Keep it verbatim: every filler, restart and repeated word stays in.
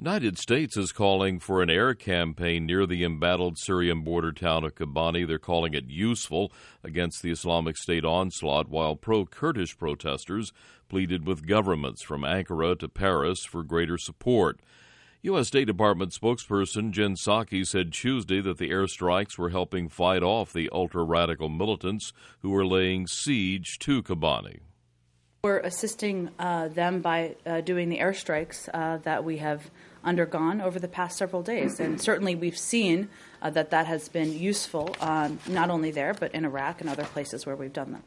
United States is calling for an air campaign near the embattled Syrian border town of Kobani. They're calling it useful against the Islamic State onslaught, while pro-Kurdish protesters pleaded with governments from Ankara to Paris for greater support. U S. State Department spokesperson Jen Psaki said Tuesday that the airstrikes were helping fight off the ultra-radical militants who were laying siege to Kobani. We're assisting uh, them by uh, doing the airstrikes uh, that we have undergone over the past several days. And certainly we've seen uh, that that has been useful, um, not only there, but in Iraq and other places where we've done them.